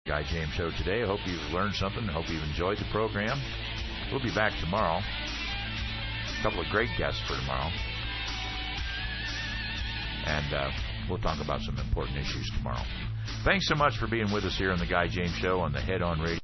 Guy James Show today. I hope you've learned something. I hope you've enjoyed the program. We'll be back tomorrow. A couple of great guests for tomorrow. And we'll talk about some important issues tomorrow. Thanks so much for being with us here on the Guy James Show on the Head On Radio.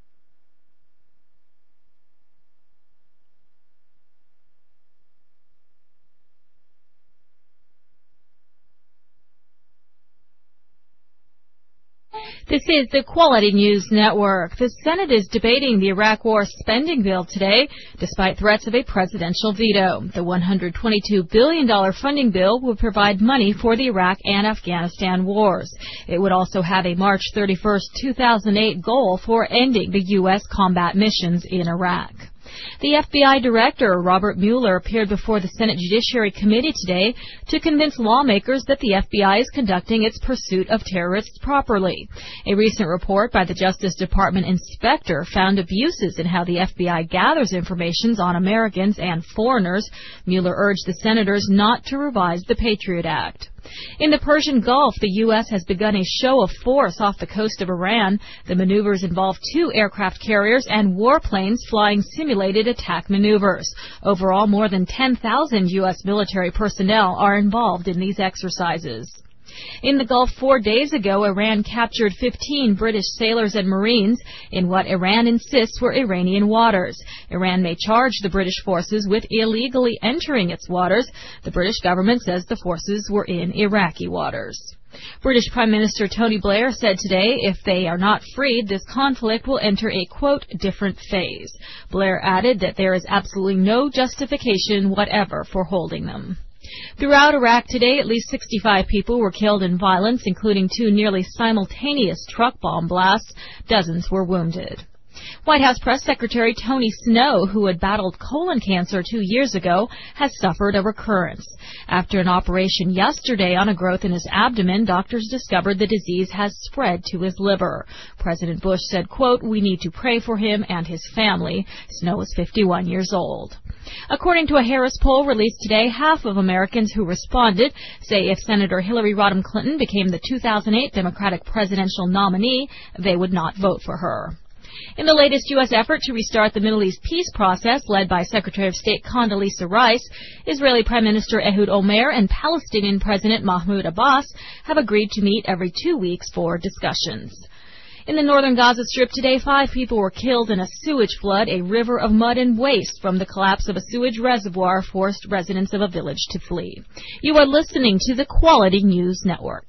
This is the Quality News Network. The Senate is debating the Iraq War spending bill today, despite threats of a presidential veto. The $122 billion funding bill would provide money for the Iraq and Afghanistan wars. It would also have a March 31, 2008 goal for ending the U.S. combat missions in Iraq. The FBI Director, Robert Mueller, appeared before the Senate Judiciary Committee today to convince lawmakers that the FBI is conducting its pursuit of terrorists properly. A recent report by the Justice Department inspector found abuses in how the FBI gathers information on Americans and foreigners. Mueller urged the senators not to revise the Patriot Act. In the Persian Gulf, the U.S. has begun a show of force off the coast of Iran. The maneuvers involve 2 aircraft carriers and warplanes flying simulated attack maneuvers. Overall, more than 10,000 U.S. military personnel are involved in these exercises. In the Gulf 4 days ago, Iran captured 15 British sailors and Marines in what Iran insists were Iranian waters. Iran may charge the British forces with illegally entering its waters. The British government says the forces were in Iraqi waters. British Prime Minister Tony Blair said today if they are not freed, this conflict will enter a, quote, different phase. Blair added that there is absolutely no justification whatever for holding them. Throughout Iraq today, at least 65 people were killed in violence, including 2 nearly simultaneous truck bomb blasts. Dozens were wounded. White House Press Secretary Tony Snow, who had battled colon cancer 2 years ago, has suffered a recurrence. After an operation yesterday on a growth in his abdomen, doctors discovered the disease has spread to his liver. President Bush said, quote, "We need to pray for him and his family." Snow is 51 years old. According to a Harris poll released today, half of Americans who responded say if Senator Hillary Rodham Clinton became the 2008 Democratic presidential nominee, they would not vote for her. In the latest U.S. effort to restart the Middle East peace process led by Secretary of State Condoleezza Rice, Israeli Prime Minister Ehud Olmert and Palestinian President Mahmoud Abbas have agreed to meet every 2 weeks for discussions. In the northern Gaza Strip today, 5 people were killed in a sewage flood. A river of mud and waste from the collapse of a sewage reservoir forced residents of a village to flee. You are listening to the Quality News Network.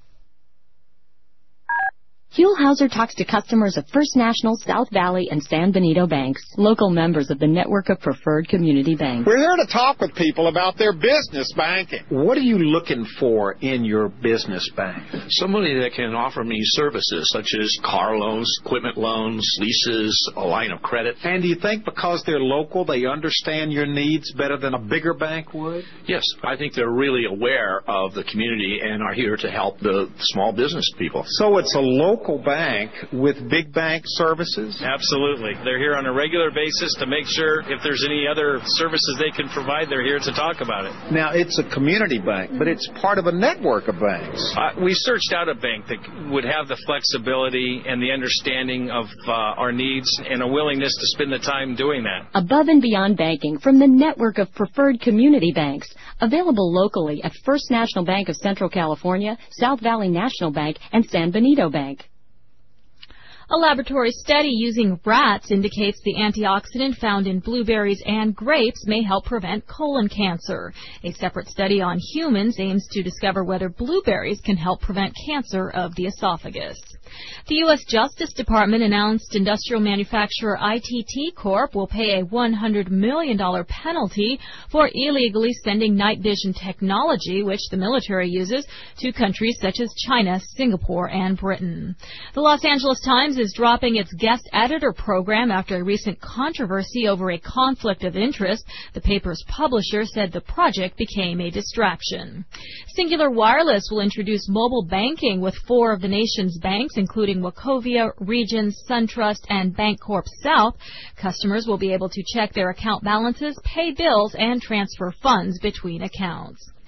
Huell-Hauser talks to customers of First National, South Valley, and San Benito banks, local members of the network of preferred community banks. We're here to talk with people about their business banking. What are you looking for in your business bank? Somebody that can offer me services such as car loans, equipment loans, leases, a line of credit. And do you think because they're local, they understand your needs better than a bigger bank would? Yes, I think they're really aware of the community and are here to help the small business people. So it's a local bank with big bank services? Absolutely. They're here on a regular basis to make sure if there's any other services they can provide, they're here to talk about it. Now, it's a community bank, but it's part of a network of banks. We searched out a bank that would have the flexibility and the understanding of our needs and a willingness to spend the time doing that. Above and beyond banking from the network of preferred community banks, available locally at First National Bank of Central California, South Valley National Bank, and San Benito Bank. A laboratory study using rats indicates the antioxidant found in blueberries and grapes may help prevent colon cancer. A separate study on humans aims to discover whether blueberries can help prevent cancer of the esophagus. The U.S. Justice Department announced industrial manufacturer ITT Corp. will pay a $100 million penalty for illegally sending night vision technology, which the military uses, to countries such as China, Singapore, and Britain. The Los Angeles Times is dropping its guest editor program after a recent controversy over a conflict of interest. The paper's publisher said the project became a distraction. Singular Wireless will introduce mobile banking with 4 of the nation's banks, including Wachovia, Regions, SunTrust, and Bancorp South. Customers will be able to check their account balances, pay bills, and transfer funds between accounts.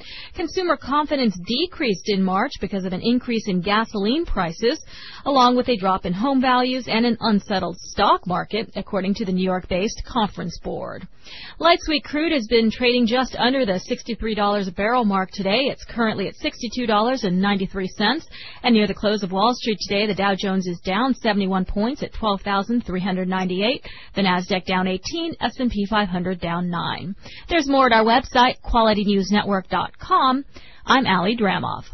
Consumer confidence decreased in March because of an increase in gasoline prices, along with a drop in home values and an unsettled stock market, according to the New York-based Conference Board. Light sweet crude has been trading just under the $63 a barrel mark today. It's currently at $62.93. And near the close of Wall Street today, the Dow Jones is down 71 points at 12,398. The Nasdaq down 18, S&P 500 down 9. There's more at our website, QualityNewsNetwork.com. I'm Allie Dramoff.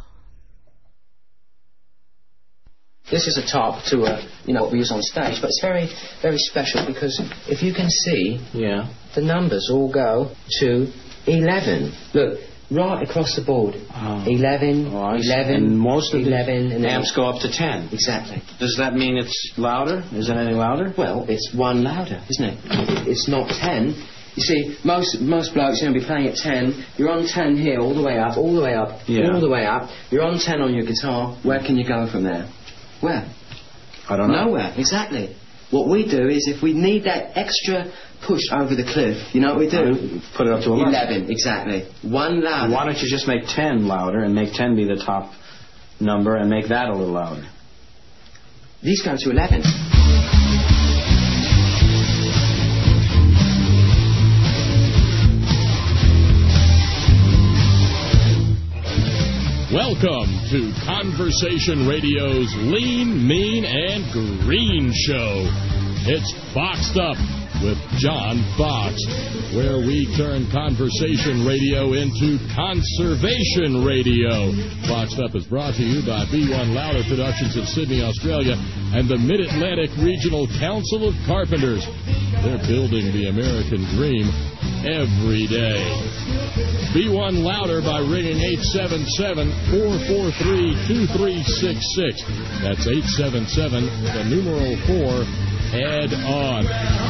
This is a tarp to, what we use on stage, but it's very, very special because if you can see, the numbers all go to 11. Look, right across the board. 11, 11, and most of 11, and amps go up to 10. Exactly. Does that mean it's louder? Is it any louder? Well, it's one louder, isn't it? It's not 10. You see, most blokes are going to be playing at 10. You're on 10 here, all the way up, all the way up, all the way up. You're on 10 on your guitar. Where can you go from there? Where? I don't know. Nowhere, exactly. What we do is if we need that extra push over the cliff, you know what we do? Put it up to 11. 11, exactly. One louder. Why don't you just make 10 louder and make 10 be the top number and make that a little louder? These go to 11. Welcome to Conversation Radio's Lean, Mean, and Green Show. It's Boxed Up with John Box, where we turn conversation radio into conservation radio. Boxed Up is brought to you by B1 Louder Productions of Sydney, Australia, and the Mid-Atlantic Regional Council of Carpenters. They're building the American dream every day. B1 Louder by ringing 877-443-2366. That's 877, the numeral 4, head on.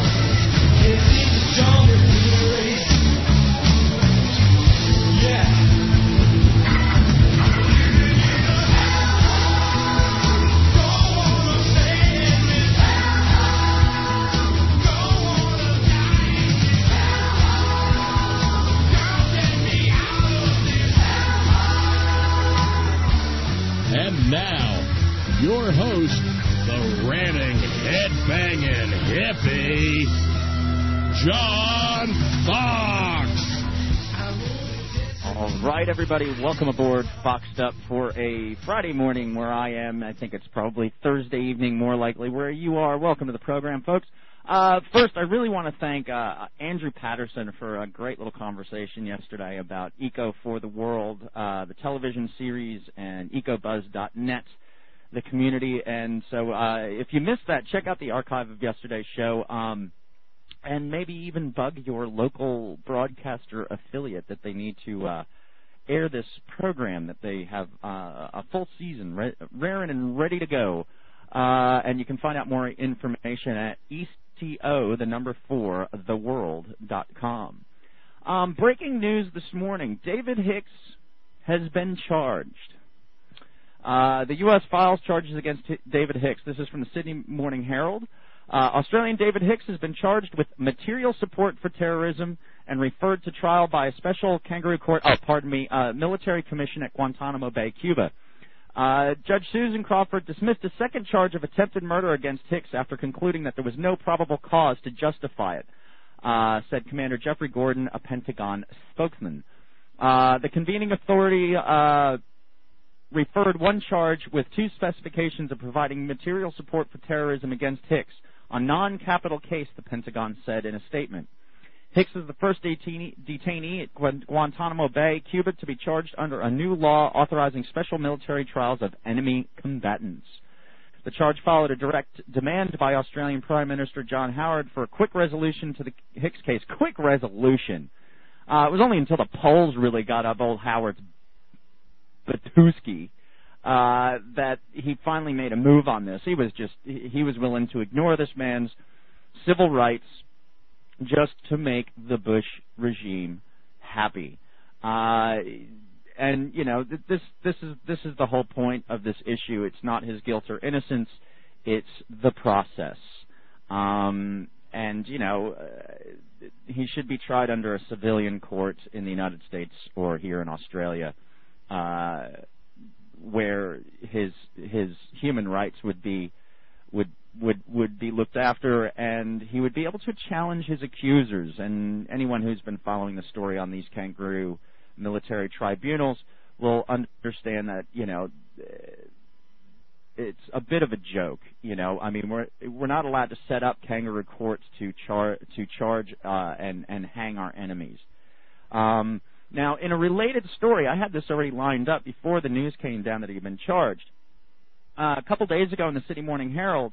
And now, your host, the ranting, head-banging hippie, John Fox. All right, everybody, welcome aboard Boxed Up for a Friday morning where I am. I think it's probably Thursday evening, more likely, where you are. Welcome to the program, folks. First, I really want to thank Andrew Patterson for a great little conversation yesterday about Eco for the World, the television series, and ecobuzz.net, the community. And so if you missed that, check out the archive of yesterday's show, and maybe even bug your local broadcaster affiliate that they need to air this program, that they have a full season raring and ready to go. And you can find out more information at TO4theworld.com. Breaking news this morning. David Hicks has been charged. The U.S. files charges against David Hicks. This is from the Sydney Morning Herald. Australian David Hicks has been charged with material support for terrorism and referred to trial by a special kangaroo court, military commission at Guantanamo Bay, Cuba. Judge Susan Crawford dismissed a second charge of attempted murder against Hicks after concluding that there was no probable cause to justify it, said Commander Jeffrey Gordon, a Pentagon spokesman. The convening authority referred one charge with two specifications of providing material support for terrorism against Hicks, a non-capital case, the Pentagon said in a statement. Hicks is the first detainee at Guantanamo Bay, Cuba, to be charged under a new law authorizing special military trials of enemy combatants. The charge followed a direct demand by Australian Prime Minister John Howard for a quick resolution to the Hicks case. Quick resolution. It was only until the polls really got up old Howard's Batuski that he finally made a move on this. He was willing to ignore this man's civil rights just to make the Bush regime happy. And you know, this is the whole point of this issue. It's not his guilt or innocence, it's the process. And, he should be tried under a civilian court in the United States or here in Australia, where his human rights would be looked after, and he would be able to challenge his accusers. And anyone who's been following the story on these kangaroo military tribunals will understand that, it's a bit of a joke, I mean, we're not allowed to set up kangaroo courts to charge and hang our enemies. Now, in a related story, I had this already lined up before the news came down that he had been charged. A couple days ago in the Sydney Morning Herald,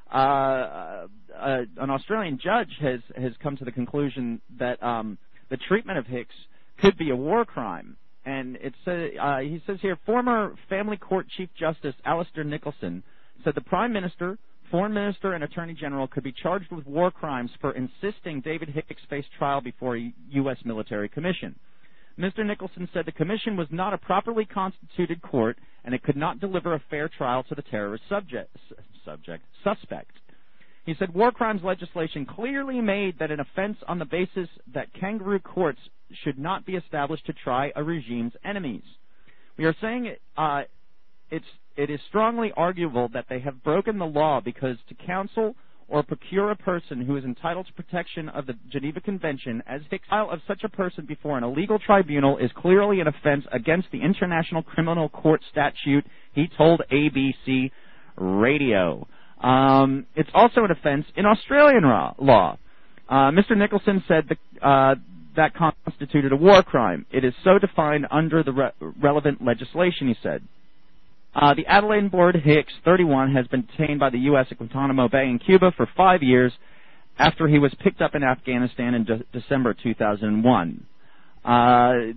an Australian judge has come to the conclusion that the treatment of Hicks could be a war crime. And he says here, former Family Court Chief Justice Alistair Nicholson said the Prime Minister, Foreign Minister, and Attorney General could be charged with war crimes for insisting David Hicks face trial before a U.S. military commission. Mr. Nicholson said the commission was not a properly constituted court and it could not deliver a fair trial to the terrorist suspect. He said war crimes legislation clearly made that an offense on the basis that kangaroo courts should not be established to try a regime's enemies. We are saying it is strongly arguable that they have broken the law because to counsel or procure a person who is entitled to protection of the Geneva Convention as Hicks, trial of such a person before an illegal tribunal is clearly an offense against the International Criminal Court statute, he told ABC Radio. It's also an offense in Australian law. Mr. Nicholson said that constituted a war crime. It is so defined under the relevant legislation, he said. The Adelaide-born Hicks, 31, has been detained by the U.S. at Guantanamo Bay in Cuba for 5 years after he was picked up in Afghanistan in December 2001. I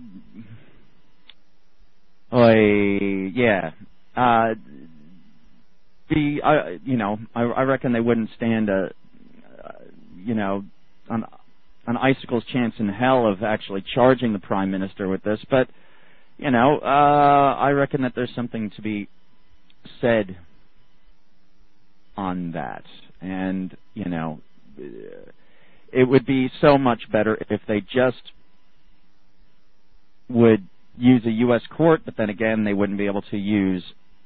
reckon they wouldn't stand an icicle's chance in hell of actually charging the Prime Minister with this, but I reckon that there's something to be said on that. And, it would be so much better if they just would use a U.S. court, but then again, they wouldn't be able to use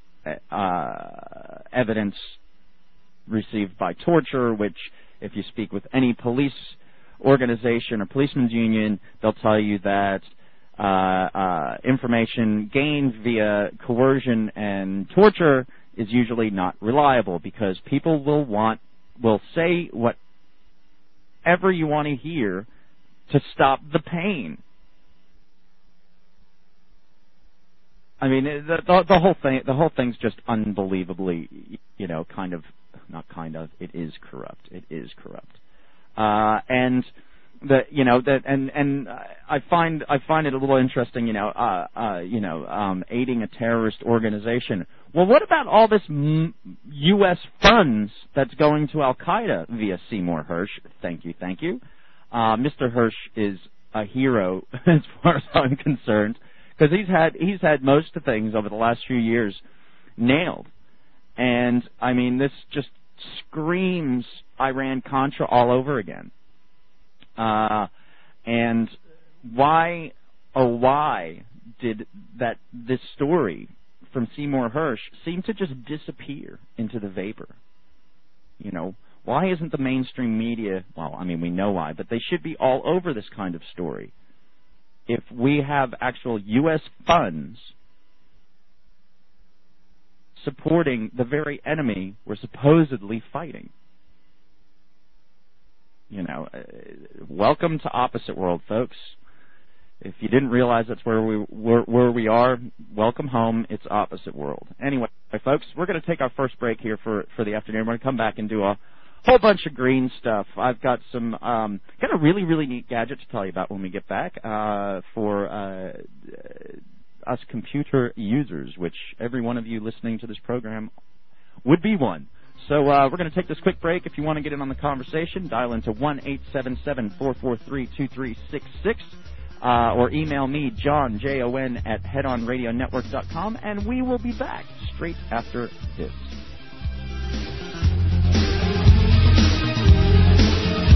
evidence received by torture, which, if you speak with any police organization or policeman's union, they'll tell you that information gained via coercion and torture is usually not reliable because people will say whatever you want to hear to stop the pain. I mean, the whole thing's just unbelievably, it is corrupt. It is corrupt. And I find it a little interesting, aiding a terrorist organization. Well, what about all this U.S. funds that's going to Al-Qaeda via Seymour Hersh? Thank you. Mr. Hersh is a hero as far as I'm concerned, because he's had most of the things over the last few years nailed. And, I mean, this just screams Iran-Contra all over again. And why did this story from Seymour Hersh seem to just disappear into the vapor? Why isn't the mainstream media, well, I mean, we know why, but they should be all over this kind of story. If we have actual U.S. funds supporting the very enemy we're supposedly fighting. Welcome to Opposite World, folks. If you didn't realize that's where we are, welcome home. It's Opposite World. Anyway, folks, we're going to take our first break here for the afternoon. We're going to come back and do a whole bunch of green stuff. I've got some got a really, really neat gadget to tell you about when we get back for us computer users, which every one of you listening to this program would be one. So we're going to take this quick break. If you want to get in on the conversation, dial into 1-877-443-2366 or email me, John, Jon, at headonradionetwork.com, and we will be back straight after this.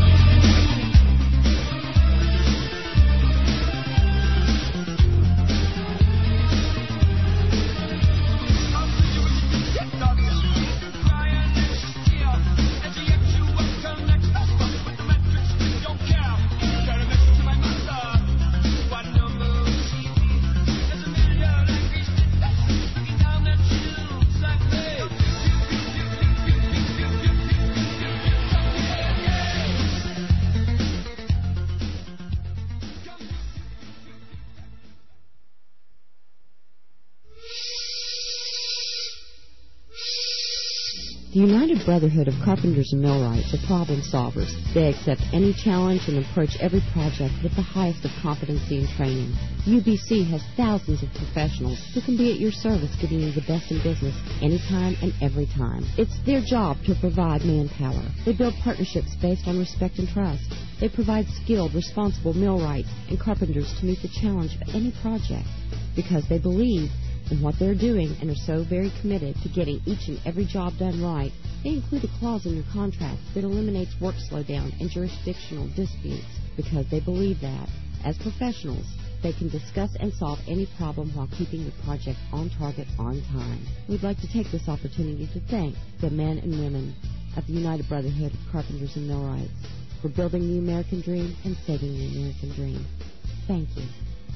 United Brotherhood of Carpenters and Millwrights are problem solvers. They accept any challenge and approach every project with the highest of competency and training. UBC has thousands of professionals who can be at your service, giving you the best in business anytime and every time. It's their job to provide manpower. They build partnerships based on respect and trust. They provide skilled, responsible millwrights and carpenters to meet the challenge of any project because they believe in what they're doing and are so very committed to getting each and every job done right. They include a clause in your contract that eliminates work slowdown and jurisdictional disputes because they believe that, as professionals, they can discuss and solve any problem while keeping your project on target on time. We'd like to take this opportunity to thank the men and women of the United Brotherhood of Carpenters and Millwrights for building the American dream and saving the American dream. Thank you.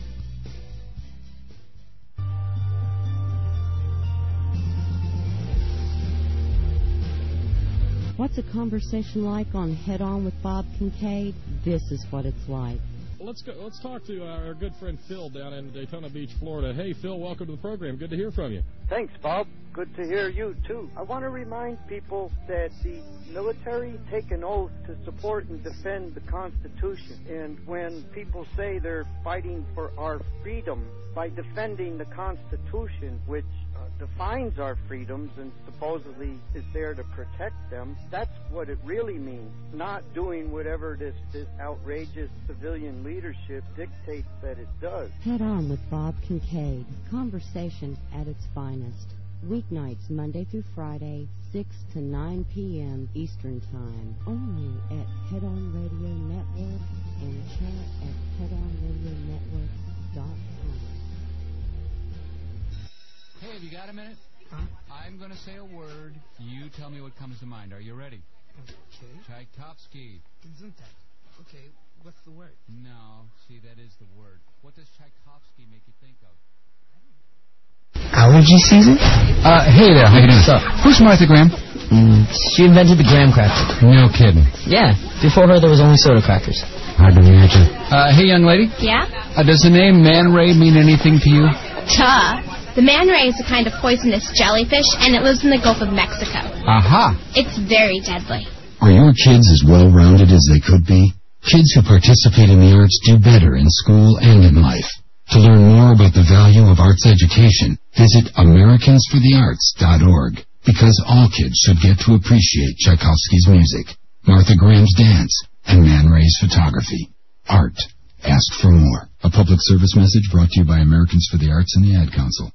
What's a conversation like on Head On with Bob Kincaid? This is what it's like. Let's talk to our good friend Phil down in Daytona Beach, Florida. Hey, Phil, welcome to the program. Good to hear from you. Thanks, Bob. Good to hear you, too. I want to remind people that the military take an oath to support and defend the Constitution. And when people say they're fighting for our freedom by defending the Constitution, which defines our freedoms and supposedly is there to protect them, that's what it really means. Not doing whatever this outrageous civilian leadership dictates that it does. Head On with Bob Kincaid. Conversation at its finest. Weeknights, Monday through Friday, 6 to 9 p.m. Eastern Time. Only at Head On Radio Network and chat at headonradionetwork.com. Hey, have you got a minute? I'm going to say a word. You tell me what comes to mind. Are you ready? Okay. Tchaikovsky. Gesundheit. Okay, what's the word? No, see, that is the word. What does Tchaikovsky make you think of? Allergy season? Hey there, how you doing? Who's Martha Graham? She invented the graham cracker. No kidding. Yeah, before her there was only soda crackers. Hard to imagine. Hey, young lady? Yeah? Does the name Man Ray mean anything to you? Duh. The man ray is a kind of poisonous jellyfish, and it lives in the Gulf of Mexico. Aha. It's very deadly. Are your kids as well-rounded as they could be? Kids who participate in the arts do better in school and in life. To learn more about the value of arts education, visit AmericansForTheArts.org. Because all kids should get to appreciate Tchaikovsky's music, Martha Graham's dance, and Man Ray's photography. Art. Ask for more. A public service message brought to you by Americans for the Arts and the Ad Council.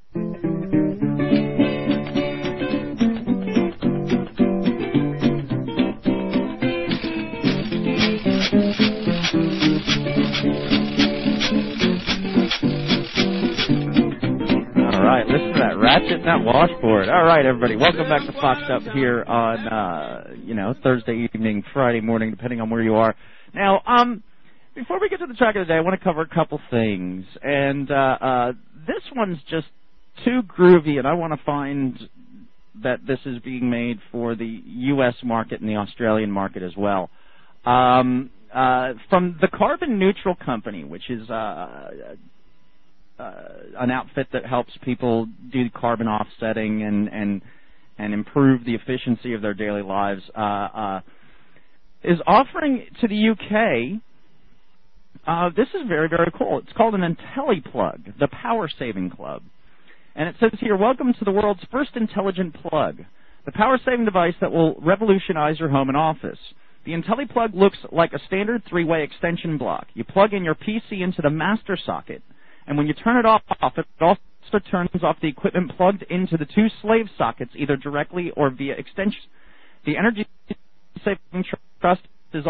All right, listen to that ratchet and that washboard. All right, everybody, welcome back to Foxed Up here on, Thursday evening, Friday morning, depending on where you are. Now, before we get to the track of the day, I want to cover a couple things. And this one's just too groovy, and I want to find that this is being made for the U.S. market and the Australian market as well. From the Carbon Neutral Company, which is an outfit that helps people do carbon offsetting and improve the efficiency of their daily lives, is offering to the UK... this is very, very cool. It's called an IntelliPlug, the Power Saving Club. And it says here, welcome to the world's first intelligent plug, the power-saving device that will revolutionize your home and office. The IntelliPlug looks like a standard three-way extension block. You plug in your PC into the master socket, and when you turn it off, it also turns off the equipment plugged into the two slave sockets, either directly or via extension. The Energy Saving Trust is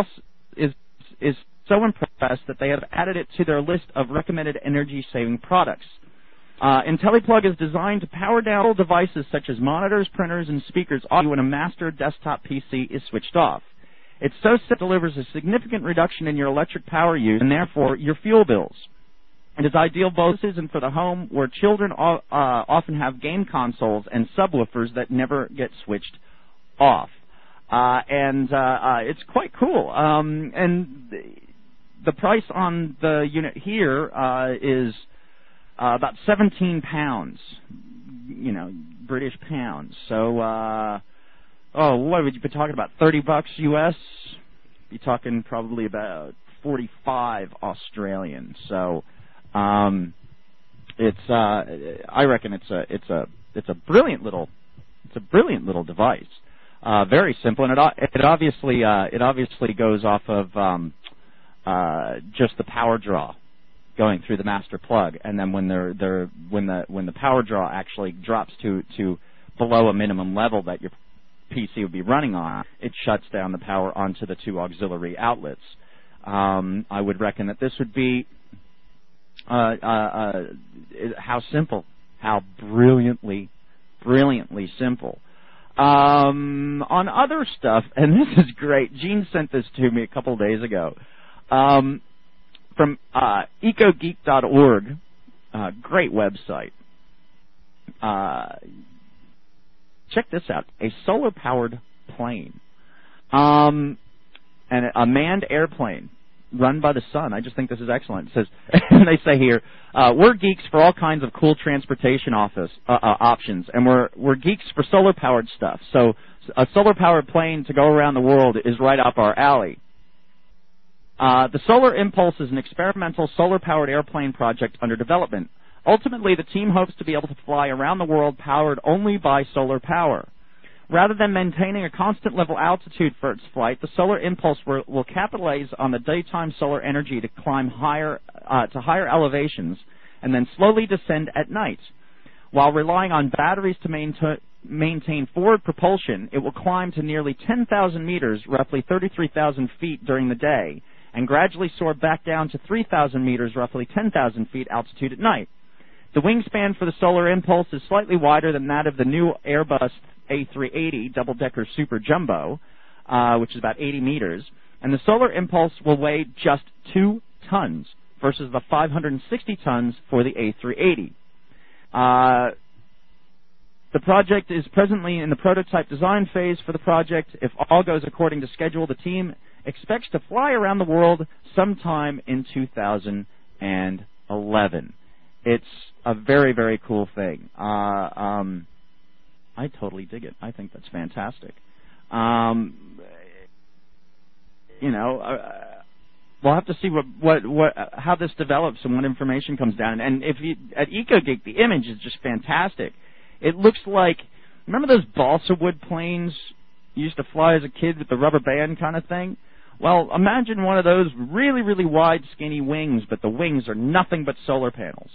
so impressed that they have added it to their list of recommended energy-saving products. IntelliPlug is designed to power down devices such as monitors, printers, and speakers when a master desktop PC is switched off. It's so set it delivers a significant reduction in your electric power use and therefore your fuel bills. It is ideal both and for the home where children often have game consoles and subwoofers that never get switched off. It's quite cool. And the price on the unit here is about £17, British pounds. So what would you be talking about? $30 US? Be talking probably about 45 Australian. So, it's I reckon it's a brilliant little device. Very simple, and it obviously goes off of just the power draw going through the master plug, and then when the power draw actually drops to below a minimum level that your PC would be running on, it shuts down the power onto the 2 auxiliary outlets. I would reckon that this would be how simple, how brilliantly simple. On other stuff, and this is great, Gene sent this to me a couple of days ago, from ecogeek.org, great website. Check this out, a solar-powered plane, and a manned airplane run by the sun. I just think this is excellent. It says, they say here, we're geeks for all kinds of cool transportation options, and we're geeks for solar-powered stuff. So a solar-powered plane to go around the world is right up our alley. The Solar Impulse is an experimental solar-powered airplane project under development. Ultimately, the team hopes to be able to fly around the world powered only by solar power. Rather than maintaining a constant level altitude for its flight, the Solar Impulse will capitalize on the daytime solar energy to climb higher to higher elevations and then slowly descend at night. While relying on batteries to maintain forward propulsion, it will climb to nearly 10,000 meters, roughly 33,000 feet during the day, and gradually soar back down to 3,000 meters, roughly 10,000 feet altitude at night. The wingspan for the Solar Impulse is slightly wider than that of the new Airbus A380 double-decker Super Jumbo, which is about 80 meters, and the Solar Impulse will weigh just 2 tons versus the 560 tons for the A380. The project is presently in the prototype design phase for the project. If all goes according to schedule, the team expects to fly around the world sometime in 2011. It's a very, very cool thing. I totally dig it. I think that's fantastic. We'll have to see how this develops and what information comes down. And if you at EcoGeek, the image is just fantastic. It looks like, remember those balsa wood planes you used to fly as a kid with the rubber band kind of thing? Well, imagine one of those really, really wide, skinny wings, but the wings are nothing but solar panels.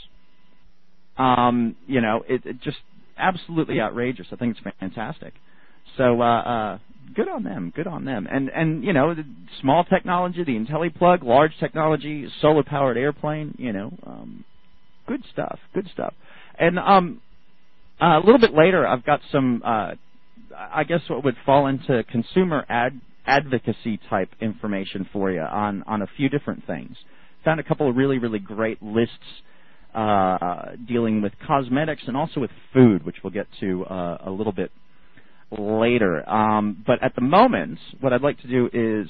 It just absolutely outrageous. I think it's fantastic. So, good on them. Good on them. And the small technology, the IntelliPlug, large technology, solar-powered airplane, good stuff. Good stuff. And a little bit later, I've got some, I guess what would fall into consumer advocacy type information for you on a few different things. Found a couple of really, really great lists dealing with cosmetics and also with food, which we'll get to a little bit later. But at the moment, what I'd like to do is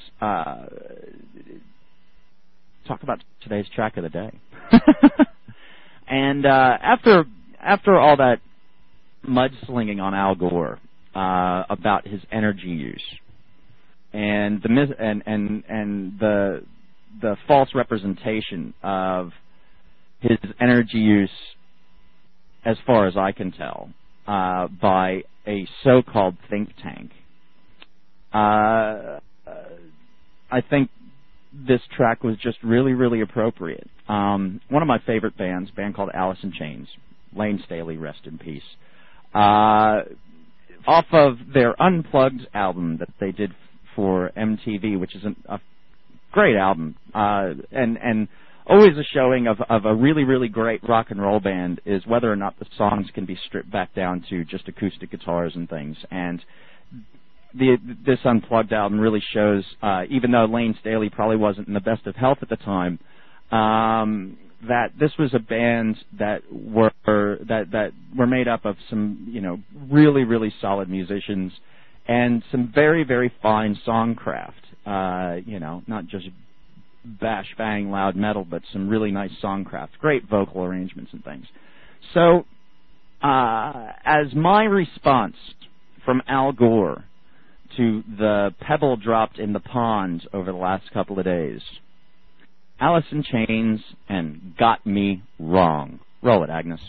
talk about today's track of the day. And after all that mudslinging on Al Gore about his energy use and the false representation of his energy use, as far as I can tell, by a so-called think tank, I think this track was just really, really appropriate. One of my favorite bands, a band called Alice in Chains, Lane Staley, rest in peace, off of their Unplugged album that they did for MTV, which is a great album, and always a showing of a really, really great rock and roll band is whether or not the songs can be stripped back down to just acoustic guitars and things. And this Unplugged album really shows, even though Lane Staley probably wasn't in the best of health at the time, that this was a band that were made up of some, really, really solid musicians and some very, very fine songcraft. Not just bash, bang, loud metal, but some really nice songcraft, great vocal arrangements and things. So, as my response from Al Gore to the pebble dropped in the pond over the last couple of days. Alice in Chains and Got Me Wrong. Roll it, Agnes.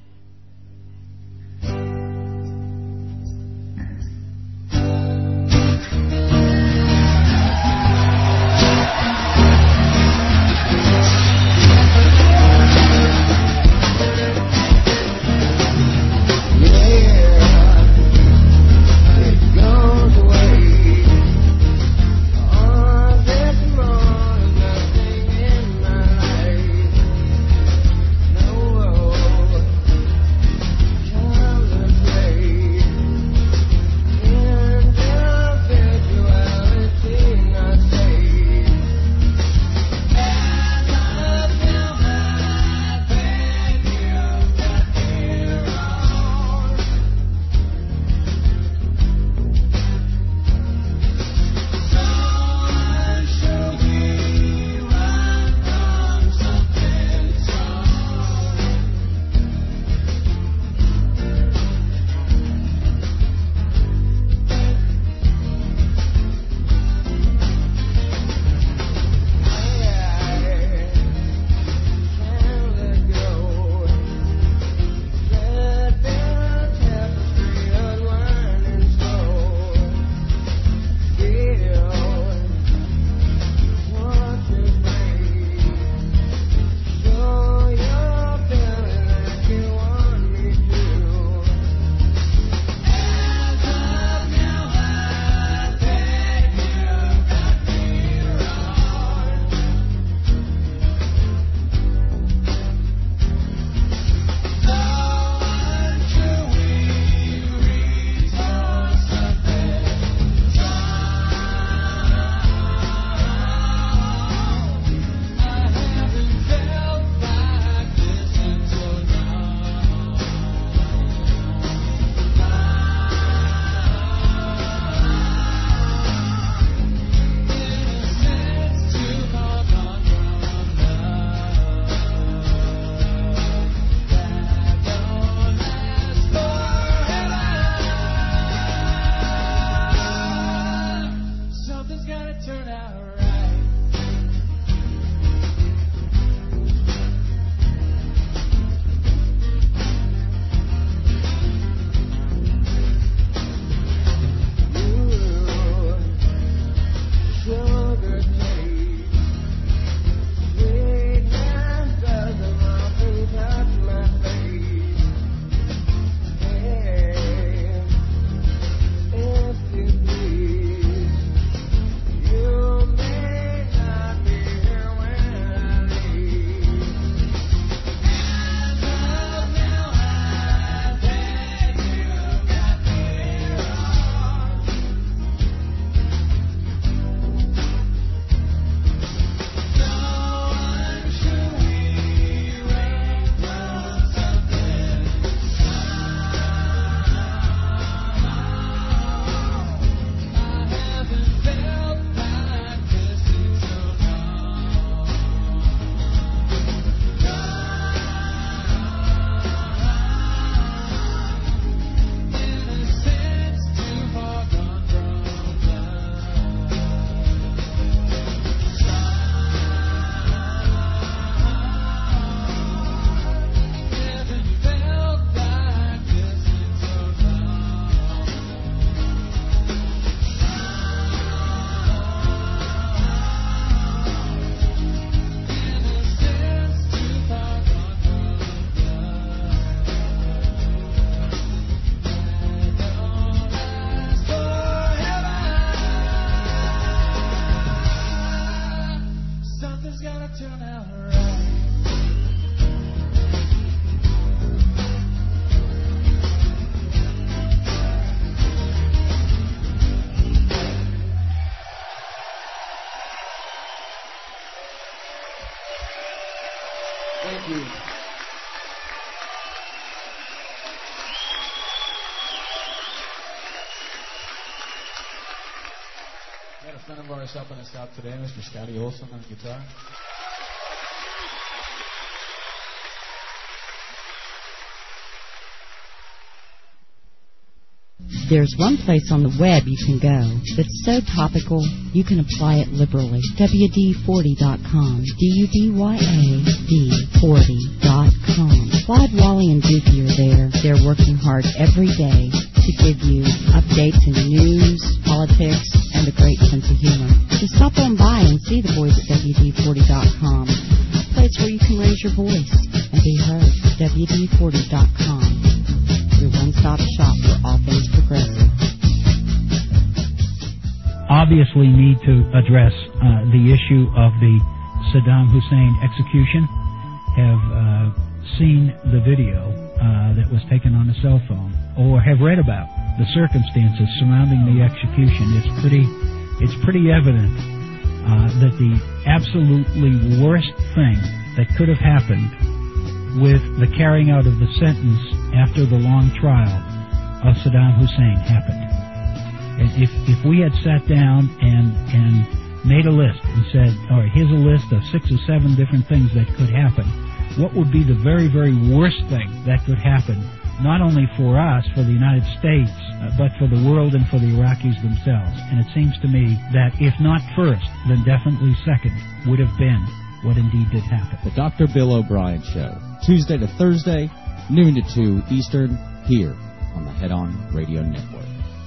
Thank you. We had a friend of ours helping us out today, Mr. Scotty Olson on guitar. There's one place on the web you can go that's so topical you can apply it liberally. WD40.com. DUDYAD40.com. Clyde, Wally, and Dookie are there. They're working hard every day to give you updates in news, politics, and a great sense of humor. Just stop on by and see the boys at WD40.com. A place where you can raise your voice and be heard. WD40.com. Your one-stop shop for all things progressive. Obviously need to address the issue of the Saddam Hussein execution. Have seen the video that was taken on a cell phone, or have read about the circumstances surrounding the execution. It's pretty evident that the absolutely worst thing that could have happened with the carrying out of the sentence after the long trial of Saddam Hussein happened. And if we had sat down and made a list and said, all right, here's a list of 6 or 7 different things that could happen, what would be the very, very worst thing that could happen, not only for us, for the United States, but for the world and for the Iraqis themselves? And it seems to me that if not first, then definitely second would have been what indeed did happen. The Dr. Bill O'Brien Show, Tuesday to Thursday, noon to 2 Eastern, here on the Head On Radio Network.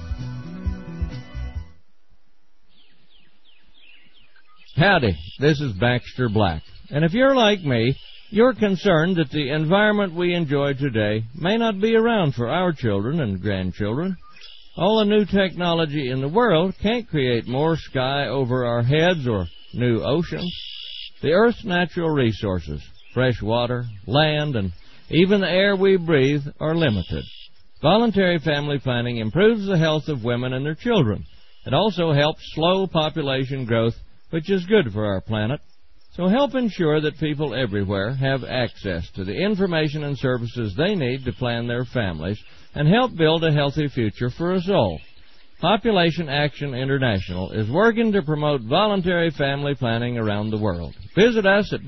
Howdy, this is Baxter Black. And if you're like me, you're concerned that the environment we enjoy today may not be around for our children and grandchildren. All the new technology in the world can't create more sky over our heads or new oceans. The Earth's natural resources, fresh water, land, and even the air we breathe are limited. Voluntary family planning improves the health of women and their children. It also helps slow population growth, which is good for our planet. So help ensure that people everywhere have access to the information and services they need to plan their families and help build a healthy future for us all. Population Action International is working to promote voluntary family planning around the world. Visit us at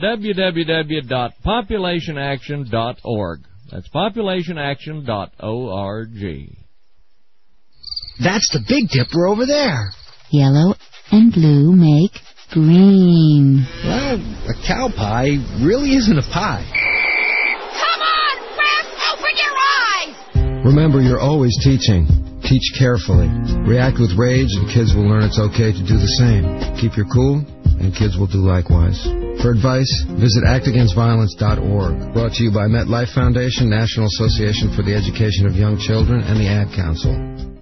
www.populationaction.org. That's populationaction.org. That's the Big Dipper over there. Yellow and blue make green. Well, a cow pie really isn't a pie. Come on, Rex, open your eyes! Remember, you're always teaching. Teach carefully. React with rage, and kids will learn it's okay to do the same. Keep your cool, and kids will do likewise. For advice, visit actagainstviolence.org. Brought to you by MetLife Foundation, National Association for the Education of Young Children, and the Ad Council.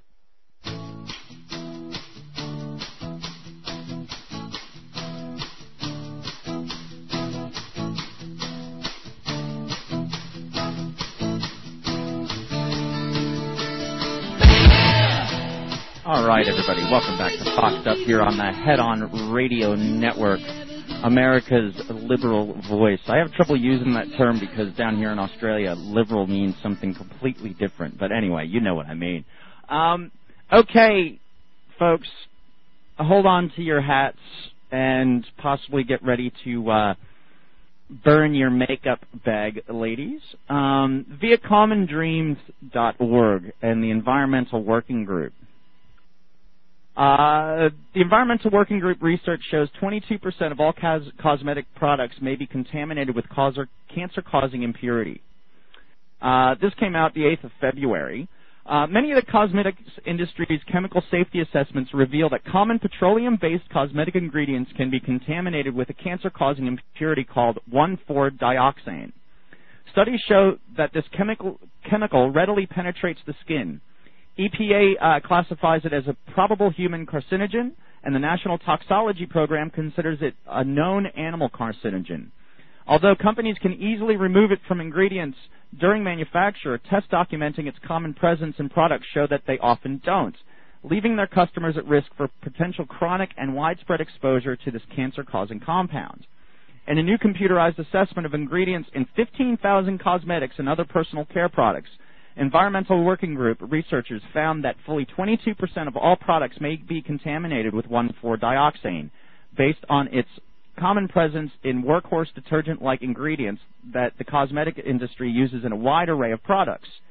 All right, everybody, welcome back to Foxed Up here on the Head On Radio Network, America's liberal voice. I have trouble using that term because down here in Australia, liberal means something completely different. But anyway, you know what I mean. Okay, folks, hold on to your hats and possibly get ready to burn your makeup bag, ladies. Via commondreams.org and the Environmental Working Group. The Environmental Working Group research shows 22% of all cosmetic products may be contaminated with cancer-causing impurity. This came out the 8th of February. Many of the cosmetics industry's chemical safety assessments reveal that common petroleum-based cosmetic ingredients can be contaminated with a cancer-causing impurity called 1,4-dioxane. Studies show that this chemical readily penetrates the skin. EPA classifies it as a probable human carcinogen, and the National Toxicology Program considers it a known animal carcinogen. Although companies can easily remove it from ingredients during manufacture, tests documenting its common presence in products show that they often don't, leaving their customers at risk for potential chronic and widespread exposure to this cancer-causing compound. In a new computerized assessment of ingredients in 15,000 cosmetics and other personal care products, Environmental Working Group researchers found that fully 22% of all products may be contaminated with 1,4-dioxane, based on its common presence in workhorse detergent-like ingredients that the cosmetic industry uses in a wide array of products.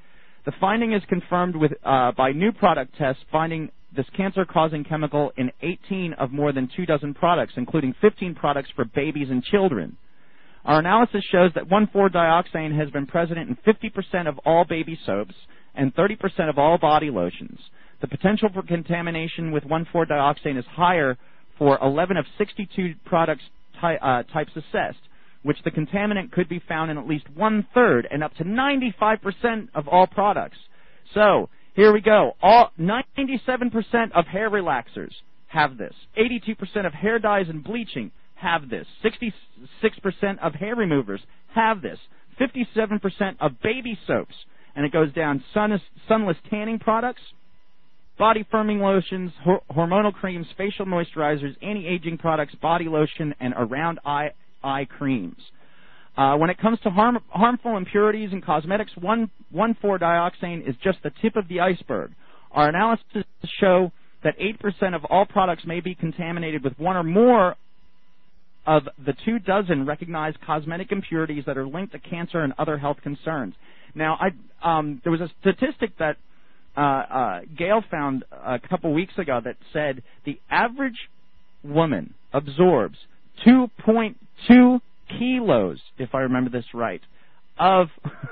The finding is confirmed by new product tests finding this cancer-causing chemical in 18 of more than 24 products, including 15 products for babies and children. Our analysis shows that 1,4-dioxane has been present in 50% of all baby soaps and 30% of all body lotions. The potential for contamination with 1,4-dioxane is higher for 11 of 62 products types assessed, which the contaminant could be found in at least 1/3 and up to 95% of all products. So, here we go. 97% of hair relaxers have this. 82% of hair dyes and bleaching have this. 66% of hair removers have this. 57% of baby soaps. And it goes down sunless tanning products, body firming lotions, hormonal creams, facial moisturizers, anti-aging products, body lotion, and around eye creams. When it comes to harmful impurities in cosmetics, 1,4-dioxane is just the tip of the iceberg. Our analysis show that 8% of all products may be contaminated with one or more of the 24 recognized cosmetic impurities that are linked to cancer and other health concerns. Now, there was a statistic that Gail found a couple weeks ago that said the average woman absorbs 2.2 kilos, if I remember this right, of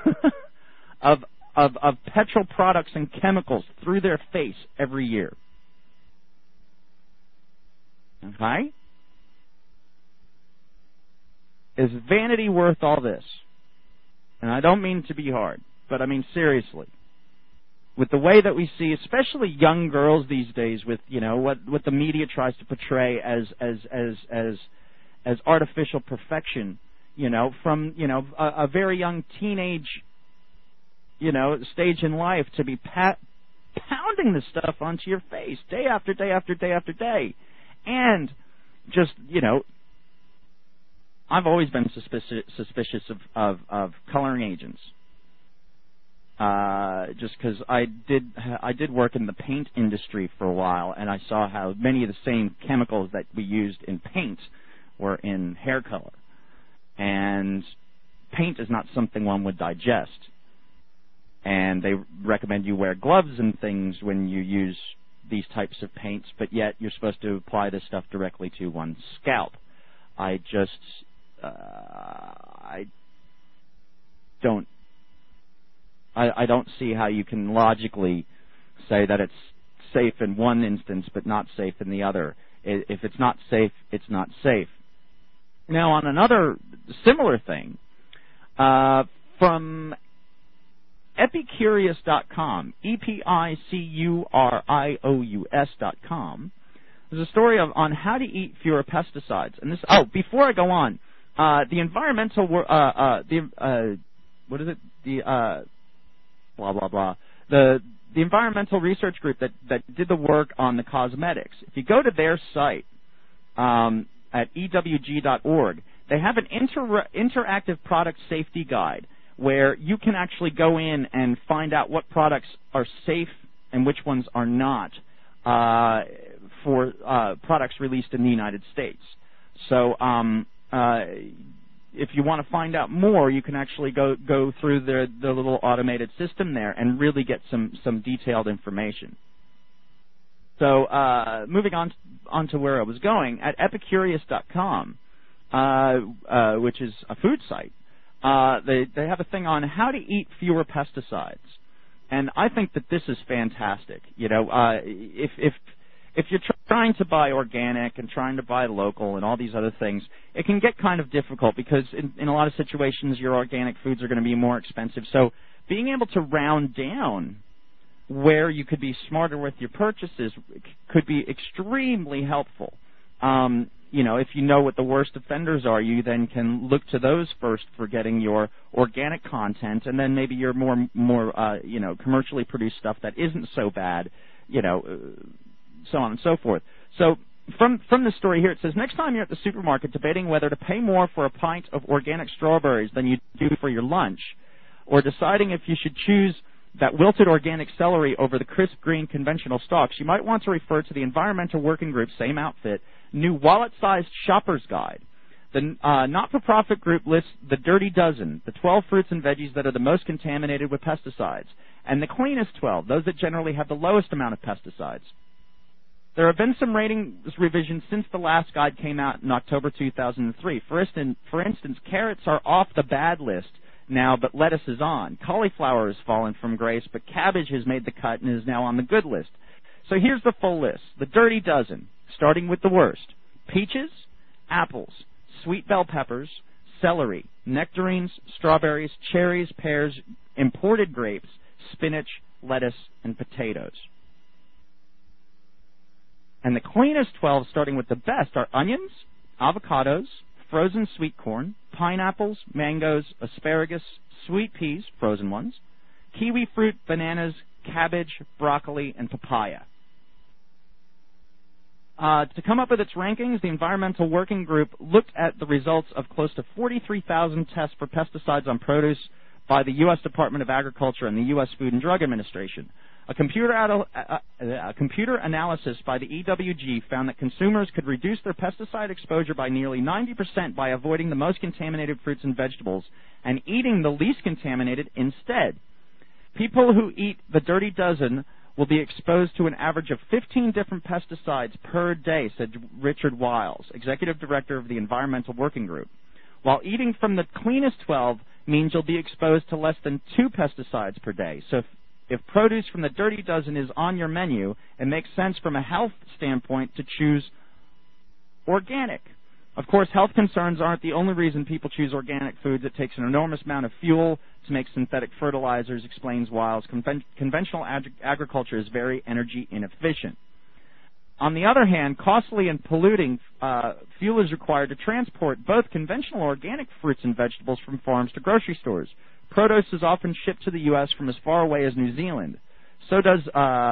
petrol products and chemicals through their face every year. Okay? Is vanity worth all this? And I don't mean to be hard, but I mean seriously. With the way that we see, especially young girls these days, with what the media tries to portray as artificial perfection, from a very young teenage, stage in life to be pounding this stuff onto your face day after day after day after day, and just I've always been suspicious of coloring agents. Just because I did work in the paint industry for a while, and I saw how many of the same chemicals that we used in paint were in hair color. And paint is not something one would digest. And they recommend you wear gloves and things when you use these types of paints, but yet you're supposed to apply this stuff directly to one's scalp. I don't see how you can logically say that it's safe in one instance but not safe in the other. If it's not safe, it's not safe. Now, on another similar thing, from Epicurious.com, EPICURIOUS.com, there's a story on how to eat fewer pesticides. And this. Oh, before I go on, the environmental the environmental research group that did the work on the cosmetics. If you go to their site at EWG.org, they have an interactive product safety guide where you can actually go in and find out what products are safe and which ones are not for products released in the United States. So if you want to find out more, you can actually go through the little automated system there and really get some detailed information. So moving on to where I was going, at Epicurious.com, which is a food site, they have a thing on how to eat fewer pesticides. And I think that this is fantastic. If you're trying to buy organic and trying to buy local and all these other things, it can get kind of difficult because in a lot of situations your organic foods are going to be more expensive. So being able to round down where you could be smarter with your purchases could be extremely helpful. If you know what the worst offenders are, you then can look to those first for getting your organic content, and then maybe your more commercially produced stuff that isn't so bad, so on and so forth. So from the story here, it says, next time you're at the supermarket debating whether to pay more for a pint of organic strawberries than you do for your lunch, or deciding if you should choose that wilted organic celery over the crisp green conventional stalks, you might want to refer to the Environmental Working Group's same outfit, new wallet-sized shopper's guide. The not-for-profit group lists the Dirty Dozen, the 12 fruits and veggies that are the most contaminated with pesticides, and the cleanest 12, those that generally have the lowest amount of pesticides. There have been some ratings revisions since the last guide came out in October 2003. For instance, carrots are off the bad list now, but lettuce is on. Cauliflower has fallen from grace, but cabbage has made the cut and is now on the good list. So here's the full list. The Dirty Dozen, starting with the worst. Peaches, apples, sweet bell peppers, celery, nectarines, strawberries, cherries, pears, imported grapes, spinach, lettuce, and potatoes. And the cleanest 12, starting with the best, are onions, avocados, frozen sweet corn, pineapples, mangoes, asparagus, sweet peas, frozen ones, kiwi fruit, bananas, cabbage, broccoli, and papaya. To come up with its rankings, the Environmental Working Group looked at the results of close to 43,000 tests for pesticides on produce by the U.S. Department of Agriculture and the U.S. Food and Drug Administration. A computer analysis by the EWG found that consumers could reduce their pesticide exposure by nearly 90% by avoiding the most contaminated fruits and vegetables and eating the least contaminated instead. People who eat the Dirty Dozen will be exposed to an average of 15 different pesticides per day, said Richard Wiles, Executive Director of the Environmental Working Group, while eating from the cleanest 12 means you'll be exposed to less than 2 pesticides per day. So if produce from the Dirty Dozen is on your menu, it makes sense from a health standpoint to choose organic. Of course, health concerns aren't the only reason people choose organic foods. It takes an enormous amount of fuel to make synthetic fertilizers, explains Wiles. Conventional agriculture is very energy inefficient. On the other hand, costly and polluting fuel is required to transport both conventional organic fruits and vegetables from farms to grocery stores. Produce is often shipped to the U.S. from as far away as New Zealand. So does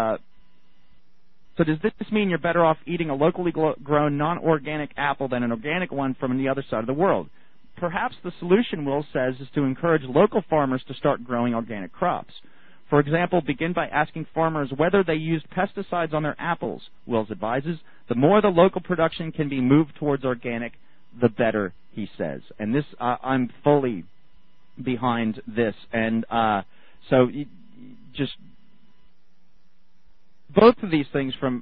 this mean you're better off eating a locally grown non-organic apple than an organic one from the other side of the world? Perhaps the solution, Will says, is to encourage local farmers to start growing organic crops. For example, begin by asking farmers whether they used pesticides on their apples. Wills advises, the more the local production can be moved towards organic, the better, he says. And this, I'm fully behind this. And so just both of these things from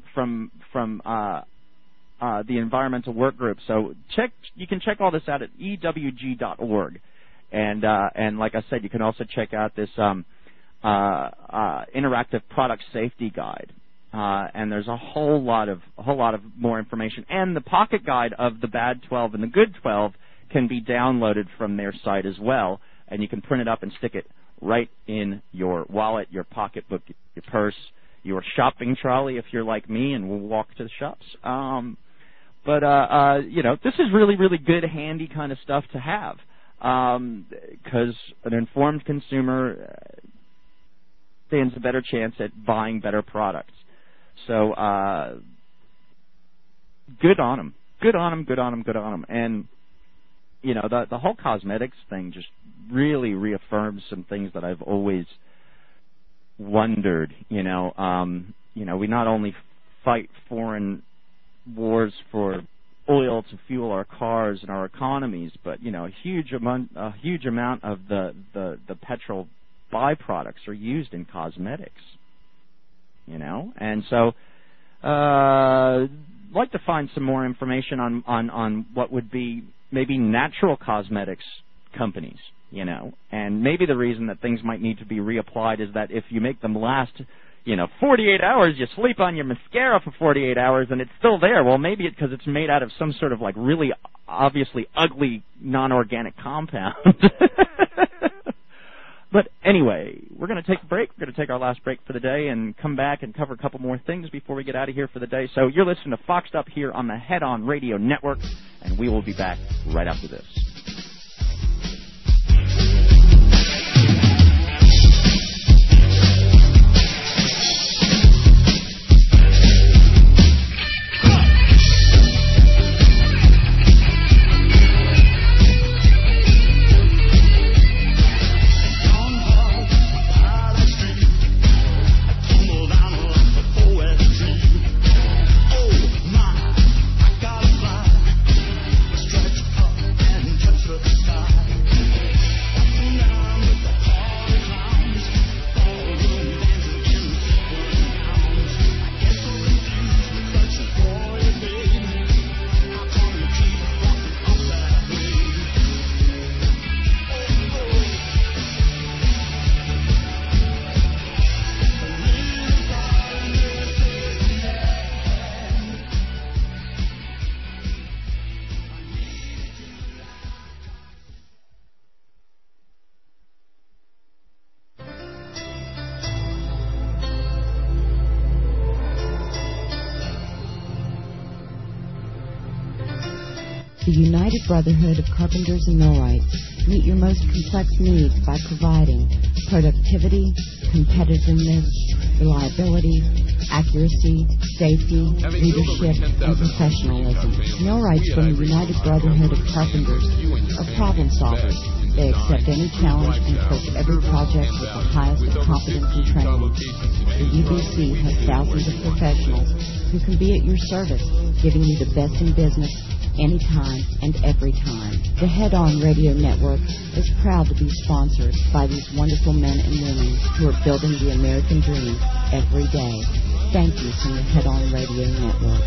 the Environmental Work Group. So you can check all this out at ewg.org. And like I said, you can also check out this interactive product safety guide, and there's a whole lot of more information. And the pocket guide of the bad 12 and the good 12 can be downloaded from their site as well, and you can print it up and stick it right in your wallet, your pocketbook, your purse, your shopping trolley if you're like me and will walk to the shops. This is really, really good, handy kind of stuff to have, because an informed consumer stands a better chance at buying better products. So, good on them. Good on them, good on them, good on them. And, the whole cosmetics thing just really reaffirms some things that I've always wondered. We not only fight foreign wars for oil to fuel our cars and our economies, but, a huge amount of the petrol byproducts are used in cosmetics, and so I'd like to find some more information on what would be maybe natural cosmetics companies, and maybe the reason that things might need to be reapplied is that if you make them last 48 hours, you sleep on your mascara for 48 hours and it's still there. Well, maybe it's because it's made out of some sort of really obviously ugly non-organic compound. But anyway, we're going to take a break. We're going to take our last break for the day and come back and cover a couple more things before we get out of here for the day. So you're listening to Foxed Up here on the Head On Radio Network, and we will be back right after this. The United Brotherhood of Carpenters and Millwrights meet your most complex needs by providing productivity, competitiveness, reliability, accuracy, safety, leadership, and professionalism. Millwrights from the United Brotherhood of Carpenters are problem solvers. They accept any challenge and approach every project with the highest of competence and training. The UBC has thousands of professionals who can be at your service, giving you the best in business anytime and every time. The Head On Radio Network is proud to be sponsored by these wonderful men and women who are building the American dream every day. Thank you from the Head On Radio Network.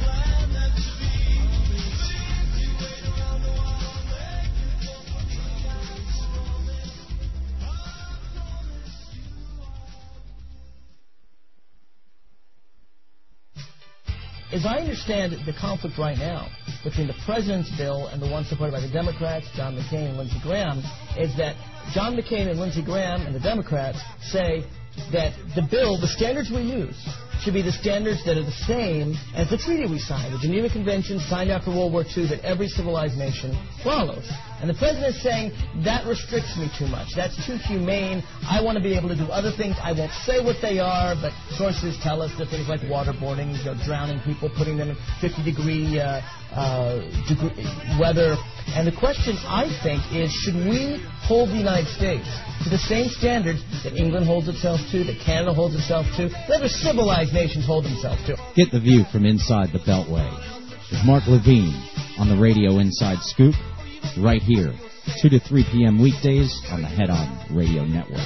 As I understand the conflict right now between the President's bill and the one supported by the Democrats, John McCain and Lindsey Graham, is that John McCain and Lindsey Graham and the Democrats say that the bill, the standards we use, should be the standards that are the same as the treaty we signed, the Geneva Convention signed after World War II that every civilized nation follows. And the President is saying, that restricts me too much. That's too humane. I want to be able to do other things. I won't say what they are, but sources tell us that things like waterboarding, drowning people, putting them in 50-degree weather. And the question, I think, is should we hold the United States to the same standards that England holds itself to, that Canada holds itself to, that other civilized nations hold themselves to? Get the view from inside the Beltway with Mark Levine on the Radio Inside Scoop, right here, 2 to 3 p.m. weekdays on the Head On Radio Network.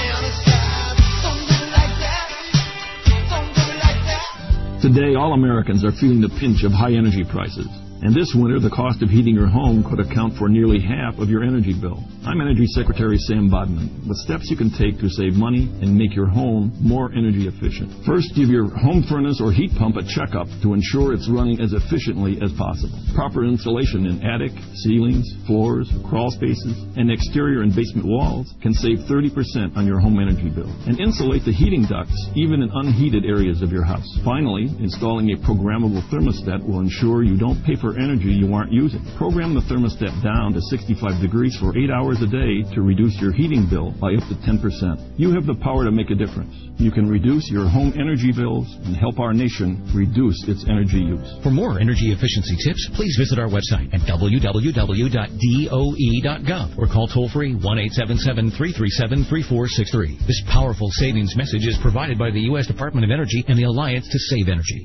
Today, all Americans are feeling the pinch of high energy prices. And this winter, the cost of heating your home could account for nearly half of your energy bill. I'm Energy Secretary Sam Bodman, with steps you can take to save money and make your home more energy efficient. First, give your home furnace or heat pump a checkup to ensure it's running as efficiently as possible. Proper insulation in attic, ceilings, floors, crawl spaces, and exterior and basement walls can save 30% on your home energy bill. And insulate the heating ducts, even in unheated areas of your house. Finally, installing a programmable thermostat will ensure you don't pay for energy you aren't using. Program the thermostat down to 65 degrees for 8 hours a day to reduce your heating bill by up to 10%. You have the power to make a difference. You can reduce your home energy bills and help our nation reduce its energy use. For more energy efficiency tips, please visit our website at www.doe.gov or call toll-free 1-877-337-3463. This powerful savings message is provided by the U.S. Department of Energy and the Alliance to Save Energy.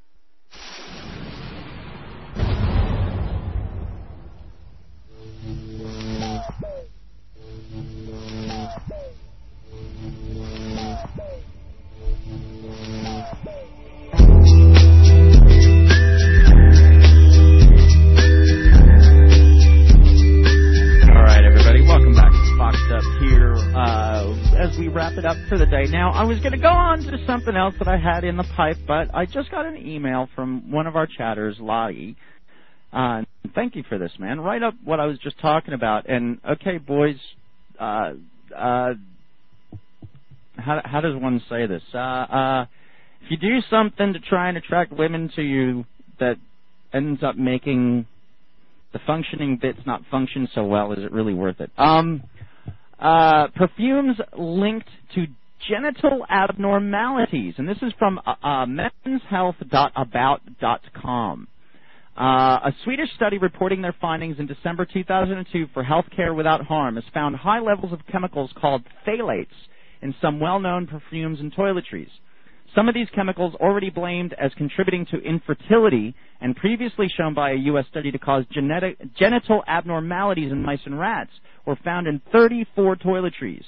It up for the day. Now, I was going to go on to something else that I had in the pipe, but I just got an email from one of our chatters, Lottie. Thank you for this, man. Right up what I was just talking about. And, okay, boys, how does one say this? If you do something to try and attract women to you that ends up making the functioning bits not function so well, is it really worth it? Perfumes linked to genital abnormalities, and this is from menshealth.about.com. A Swedish study reporting their findings in December 2002 for Healthcare Without Harm has found high levels of chemicals called phthalates in some well-known perfumes and toiletries. Some of these chemicals, already blamed as contributing to infertility and previously shown by a U.S. study to cause genital abnormalities in mice and rats, were found in 34 toiletries.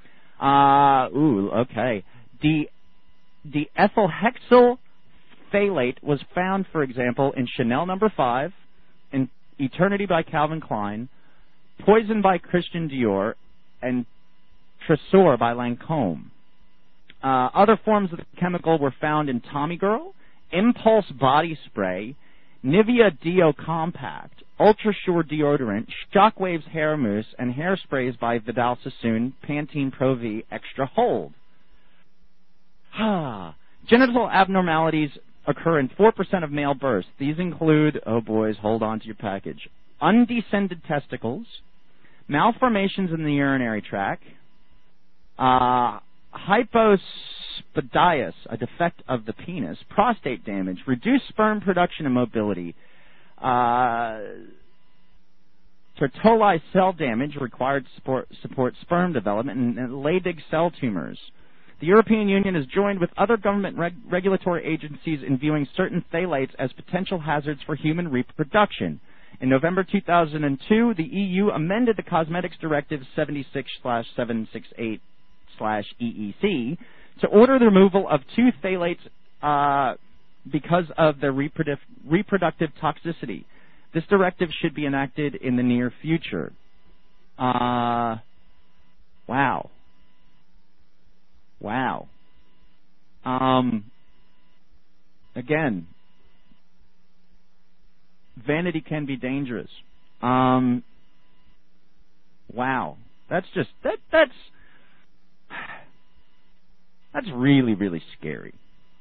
Okay. The ethylhexyl phthalate was found, for example, in Chanel No. 5, in Eternity by Calvin Klein, Poison by Christian Dior, and Tresor by Lancôme. Other forms of the chemical were found in Tommy Girl, Impulse Body Spray, Nivea Deo Compact, Ultra Sure Deodorant, Shockwaves Hair Mousse, and hairsprays by Vidal Sassoon, Pantene Pro V Extra Hold. Genital abnormalities occur in 4% of male births. These include, oh boys, hold on to your package, undescended testicles, malformations in the urinary tract, hypospadias, a defect of the penis, prostate damage, reduced sperm production and mobility, Sertoli cell damage required to support sperm development, and Leydig cell tumors. The European Union has joined with other government regulatory agencies in viewing certain phthalates as potential hazards for human reproduction. In November 2002, the EU amended the Cosmetics Directive 76/768/EEC to order the removal of 2 phthalates because of their reproductive toxicity. This directive should be enacted in the near future. Wow. Again, vanity can be dangerous. Wow. That's just that's really, really scary.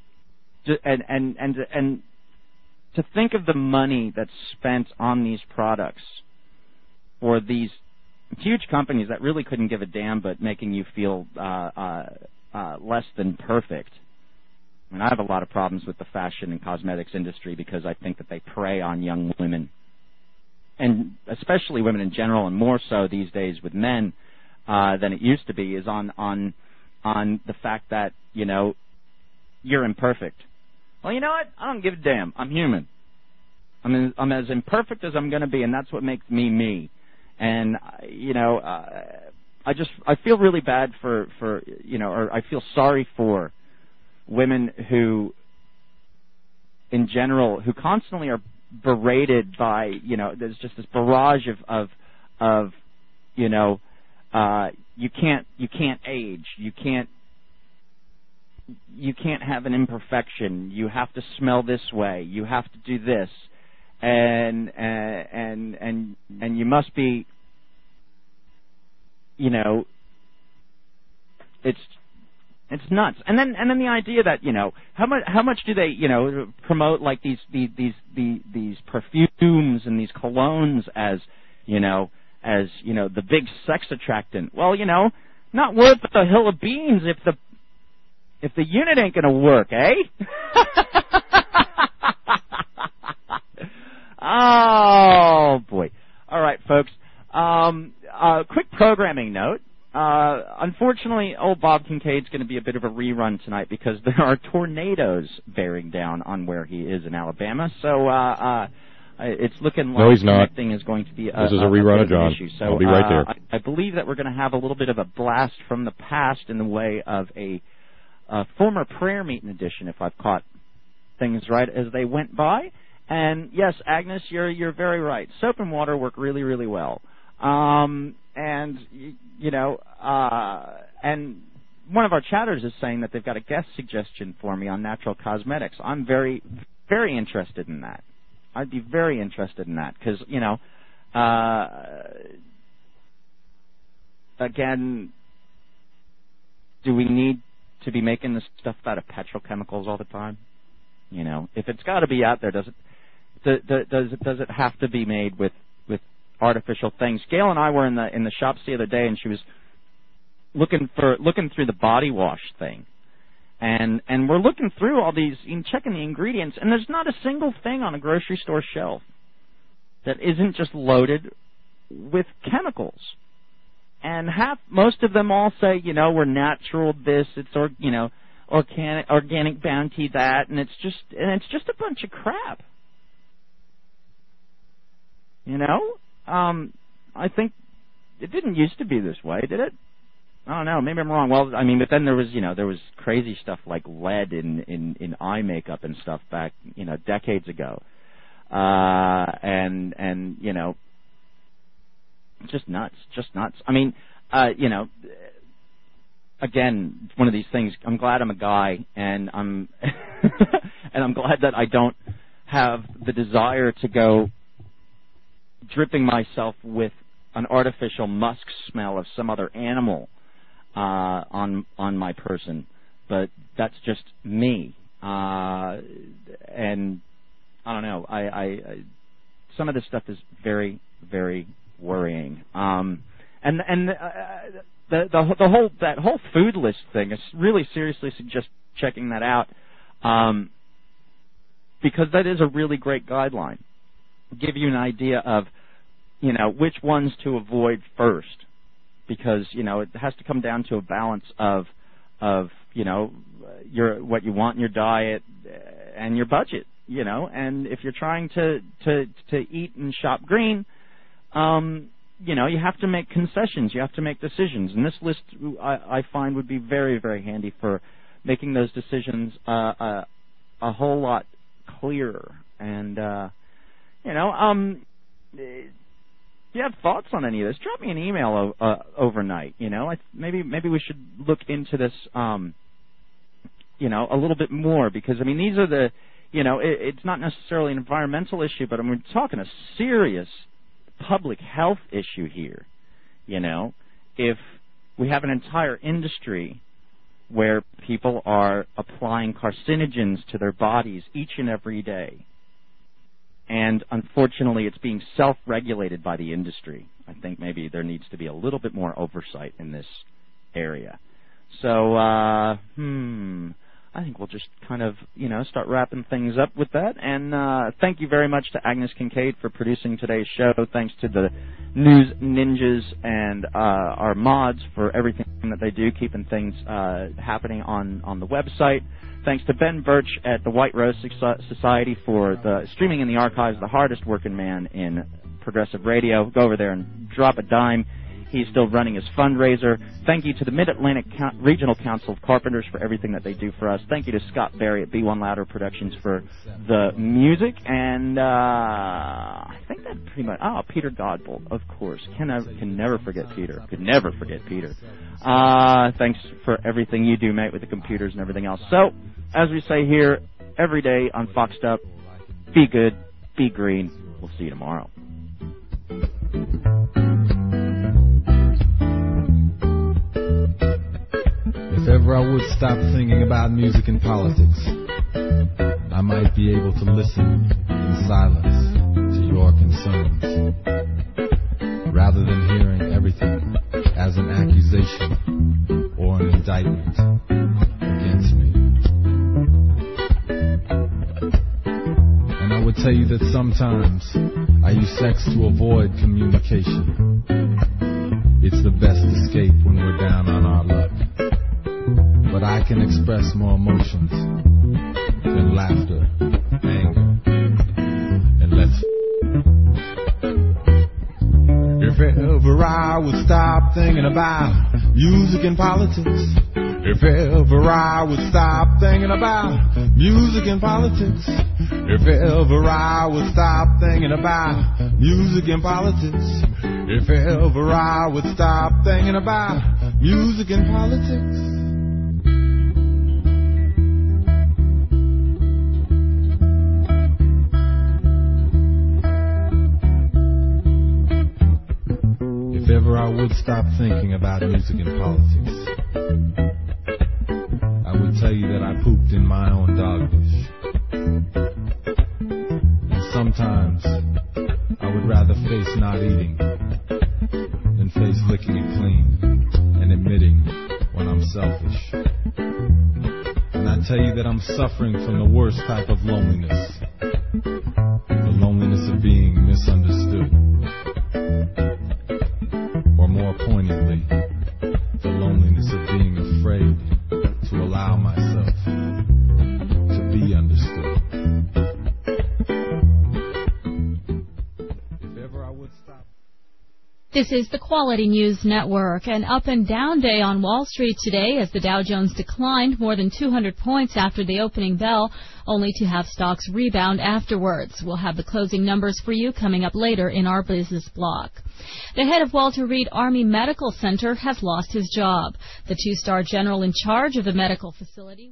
And to think of the money that's spent on these products for these huge companies that really couldn't give a damn but making you feel less than perfect. I mean, I have a lot of problems with the fashion and cosmetics industry because I think that they prey on young women, and especially women in general, and more so these days with men than it used to be, is on the fact that, you know, you're imperfect. Well, you know what? I don't give a damn. I'm human. I'm as imperfect as I'm going to be, and that's what makes me me. And you know, I feel really bad for you know, or I feel sorry for women who, in general, who constantly are berated by, you know, there's just this barrage of you know, you can't age, you can't have an imperfection, you have to smell this way, you have to do this, and you must be, you know, it's nuts. And then the idea that, you know, how much do they, you know, promote like these perfumes and these colognes as, you know, the big sex attractant. Well, you know, not worth a hill of beans if the unit ain't going to work, eh? Oh, boy. All right, folks. Quick programming note. Unfortunately, old Bob Kincaid's going to be a bit of a rerun tonight because there are tornadoes bearing down on where he is in Alabama. So it's looking like connecting is going to be this is a rerun of John. Issue. So, I'll be right there. I believe that we're going to have a little bit of a blast from the past in the way of a former prayer meeting edition, if I've caught things right as they went by. And yes, Agnes, you're very right. Soap and water work really, really well. And you know, and one of our chatters is saying that they've got a guest suggestion for me on natural cosmetics. I'm very, very interested in that. I'd be very interested in that because, you know, again, do we need to be making this stuff out of petrochemicals all the time? You know, if it's got to be out there, does it have to be made with artificial things? Gail and I were in the shops the other day, and she was looking through the body wash thing, and we're looking through all these and checking the ingredients, and there's not a single thing on a grocery store shelf that isn't just loaded with chemicals. And most of them all say, you know, we're natural this, it's organic bounty that, and it's just a bunch of crap. You know, I think it didn't used to be this way, did it? I don't know. Maybe I'm wrong. Well, I mean, but then there was crazy stuff like lead in eye makeup and stuff back, you know, decades ago, and you know, just nuts. I mean, you know, again, one of these things. I'm glad I'm a guy, and I'm and I'm glad that I don't have the desire to go dripping myself with an artificial musk smell of some other animal on my person. But that's just me. And I don't know. I some of this stuff is very, very worrying. The whole food list thing is really seriously suggest checking that out, because that is a really great guideline. Give you an idea of, which ones to avoid first, because it has to come down to a balance of what you want in your diet and your budget, and if you're trying to eat and shop green, you have to make concessions, you have to make decisions, and this list I find would be very, very handy for making those decisions a whole lot clearer. And if you have thoughts on any of this, drop me an email overnight. Maybe we should look into this a little bit more, because these are the it's not necessarily an environmental issue, but we're talking a serious public health issue here. If we have an entire industry where people are applying carcinogens to their bodies each and every day, and unfortunately it's being self-regulated by the industry, I think maybe there needs to be a little bit more oversight in this area. So, I think we'll just kind of, start wrapping things up with that. And thank you very much to Agnes Kincaid for producing today's show. Thanks to the News Ninjas and our mods for everything that they do, keeping things happening on the website. Thanks to Ben Birch at the White Rose Society for the streaming in the archives, the hardest working man in progressive radio. Go over there and drop a dime. He's still running his fundraiser. Thank you to the Mid-Atlantic Regional Council of Carpenters for everything that they do for us. Thank you to Scott Berry at B1 Louder Productions for the music. And I think that pretty much... Peter Godbolt, of course. Can never forget Peter. Could never forget Peter. Thanks for everything you do, mate, with the computers and everything else. So, as we say here every day on Foxed Up, be good, be green. We'll see you tomorrow. If ever I would stop thinking about music and politics, I might be able to listen in silence to your concerns, rather than hearing everything as an accusation or an indictment against me. And I would tell you that sometimes I use sex to avoid communication. It's the best escape when we're down on our luck. But I can express more emotions than laughter, anger, and let's. If ever I would stop thinking about music and politics, if ever I would stop thinking about music and politics, if ever I would stop thinking about music and politics, if ever I would stop thinking about music and politics. If ever I would stop thinking about music and politics, I would tell you that I pooped in my own dog dish. And sometimes I would rather face not eating than face licking it clean and admitting when I'm selfish. And I tell you that I'm suffering from the worst type of loneliness, the loneliness of being misunderstood. Or more poignantly, the loneliness of being afraid to allow myself to be understood. If ever I would stop. This is the Quality News Network. An up and down day on Wall Street today as the Dow Jones declined more than 200 points after the opening bell, only to have stocks rebound afterwards. We'll have the closing numbers for you coming up later in our business block. The head of Walter Reed Army Medical Center has lost his job. The two-star general in charge of the medical facility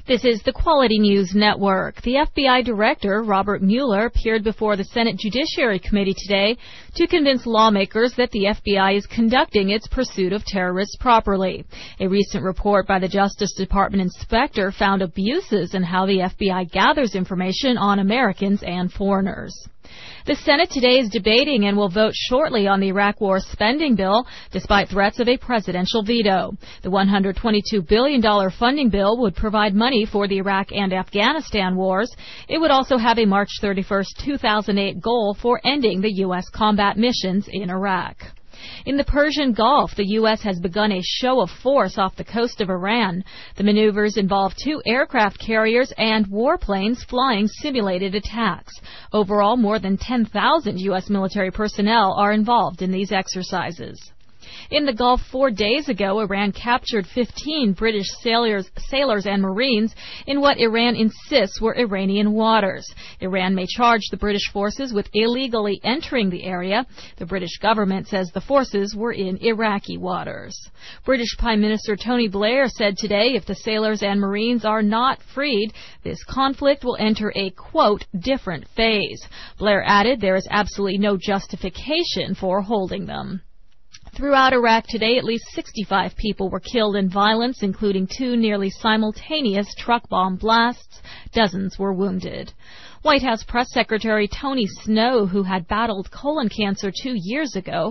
This is the Quality News Network. The FBI Director, Robert Mueller, appeared before the Senate Judiciary Committee today to convince lawmakers that the FBI is conducting its pursuit of terrorists properly. A recent report by the Justice Department inspector found abuses in how the FBI gathers information on Americans and foreigners. The Senate today is debating and will vote shortly on the Iraq War spending bill, despite threats of a presidential veto. The $122 billion funding bill would provide money for the Iraq and Afghanistan wars. It would also have a March 31, 2008 goal for ending the U.S. combat missions in Iraq. In the Persian Gulf, the U.S. has begun a show of force off the coast of Iran. The maneuvers involve 2 aircraft carriers and warplanes flying simulated attacks. Overall, more than 10,000 U.S. military personnel are involved in these exercises. In the Gulf 4 days ago, Iran captured 15 British sailors and Marines in what Iran insists were Iranian waters. Iran may charge the British forces with illegally entering the area. The British government says the forces were in Iraqi waters. British Prime Minister Tony Blair said today if the sailors and Marines are not freed, this conflict will enter a, quote, different phase. Blair added there is absolutely no justification for holding them. Throughout Iraq today, at least 65 people were killed in violence, including 2 nearly simultaneous truck bomb blasts. Dozens were wounded. White House Press Secretary Tony Snow, who had battled colon cancer 2 years ago,